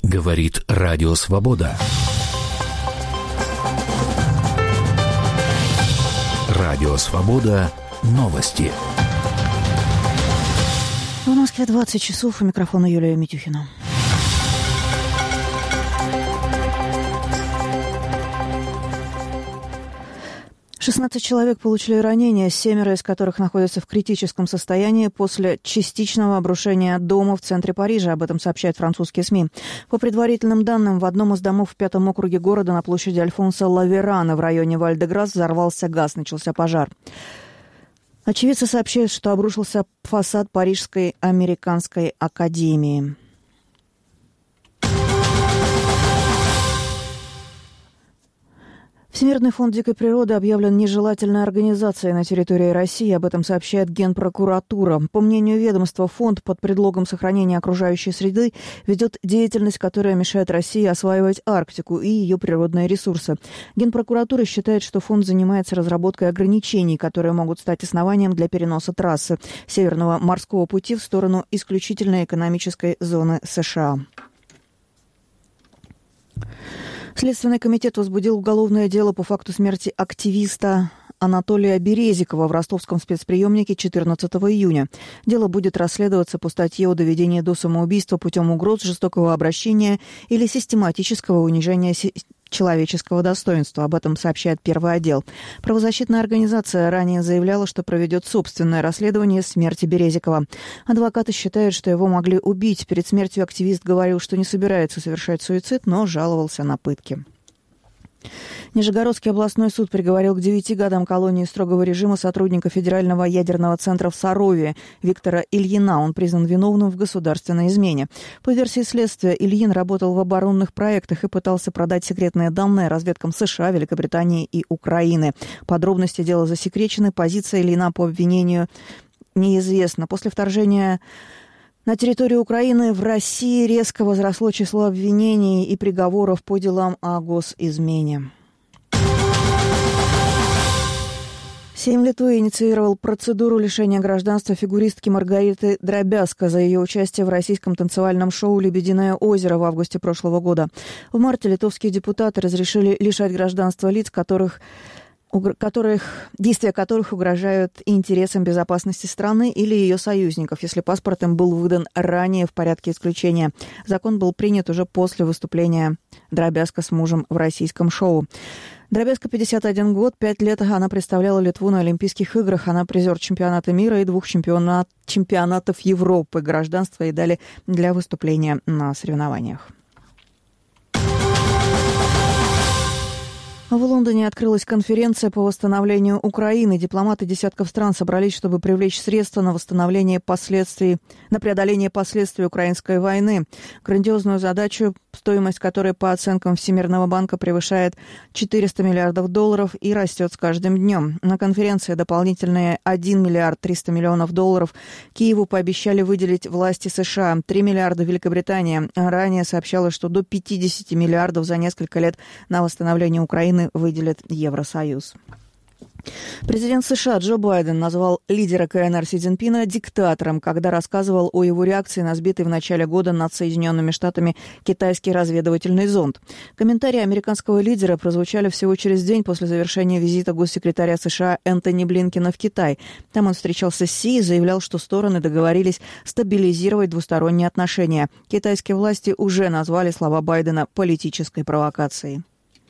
Говорит Радио Свобода. Радио Свобода. Новости. В Москве 20 часов. У микрофона Юлия Митюхина. «16 человек получили ранения, 7 из которых находятся в критическом состоянии после частичного обрушения дома в центре Парижа. Об этом сообщают французские СМИ. По предварительным данным, в одном из домов в 5-м округе города на площади Альфонса Лаверана в районе Валь-де-Грас взорвался газ, начался пожар. Очевидцы сообщают, что обрушился фасад Парижской американской академии. Всемирный фонд дикой природы объявлен нежелательной организацией на территории России. Об этом сообщает Генпрокуратура. По мнению ведомства, фонд под предлогом сохранения окружающей среды ведет деятельность, которая мешает России осваивать Арктику и ее природные ресурсы. Генпрокуратура считает, что фонд занимается разработкой ограничений, которые могут стать основанием для переноса трассы Северного морского пути в сторону исключительной экономической зоны США. Следственный комитет возбудил уголовное дело по факту смерти активиста Анатолия Березикова в ростовском спецприемнике 14 июня. Дело будет расследоваться по статье о доведении до самоубийства путем угроз, жестокого обращения или систематического унижения человеческого достоинства. Об этом сообщает Первый отдел. Правозащитная организация ранее заявляла, что проведет собственное расследование смерти Березикова. Адвокаты считают, что его могли убить. Перед смертью активист говорил, что не собирается совершать суицид, но жаловался на пытки. Нижегородский областной суд приговорил к 9 годам колонии строгого режима сотрудника Федерального ядерного центра в Сарове Виктора Ильина. Он признан виновным в государственной измене. По версии следствия, Ильин работал в оборонных проектах и пытался продать секретные данные разведкам США, Великобритании и Украины. Подробности дела засекречены. Позиция Ильина по обвинению неизвестна. После вторжения на территорию Украины в России резко возросло число обвинений и приговоров по делам о госизмене. Сейм Литвы инициировал процедуру лишения гражданства фигуристки Маргариты Дробязко за ее участие в российском танцевальном шоу «Лебединое озеро» в августе прошлого года. В марте литовские депутаты разрешили лишать гражданства лиц, действия которых угрожают интересам безопасности страны или ее союзников, если паспорт им был выдан ранее в порядке исключения. Закон был принят уже после выступления Дробязко с мужем в российском шоу. Дробязко 51 год, 5 лет она представляла Литву на Олимпийских играх. Она призер чемпионата мира и 2 чемпионатов Европы. Гражданство ей дали для выступления на соревнованиях. В Лондоне открылась конференция по восстановлению Украины. Дипломаты десятков стран собрались, чтобы привлечь средства на преодоление последствий украинской войны. Грандиозную задачу, стоимость которой, по оценкам Всемирного банка, превышает $400 миллиардов и растет с каждым днем. На конференции дополнительные $1 миллиард 300 миллионов Киеву пообещали выделить власти США, $3 миллиарда Великобритания. Ранее сообщалось, что до 50 миллиардов за несколько лет на восстановление Украины выделит Евросоюз. Президент США Джо Байден назвал лидера КНР Си Цзиньпина диктатором, когда рассказывал о его реакции на сбитый в начале года над Соединенными Штатами китайский разведывательный зонд. Комментарии американского лидера прозвучали всего через день после завершения визита госсекретаря США Энтони Блинкена в Китай. Там он встречался с Си и заявлял, что стороны договорились стабилизировать двусторонние отношения. Китайские власти уже назвали слова Байдена политической провокацией.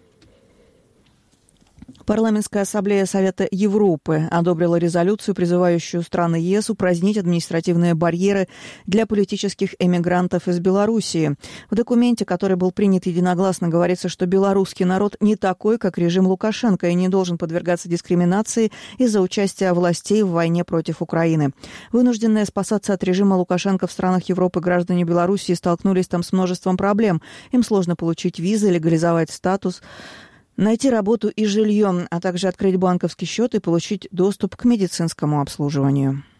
Парламентская ассамблея Совета Европы одобрила резолюцию, призывающую страны ЕС упразднить административные барьеры для политических эмигрантов из Белоруссии. В документе, который был принят единогласно, говорится, что белорусский народ не такой, как режим Лукашенко, и не должен подвергаться дискриминации из-за участия властей в войне против Украины. Вынужденные спасаться от режима Лукашенко в странах Европы граждане Белоруссии столкнулись там с множеством проблем. Им сложно получить визы, легализовать статус, найти работу и жилье, а также открыть банковский счет и получить доступ к медицинскому обслуживанию.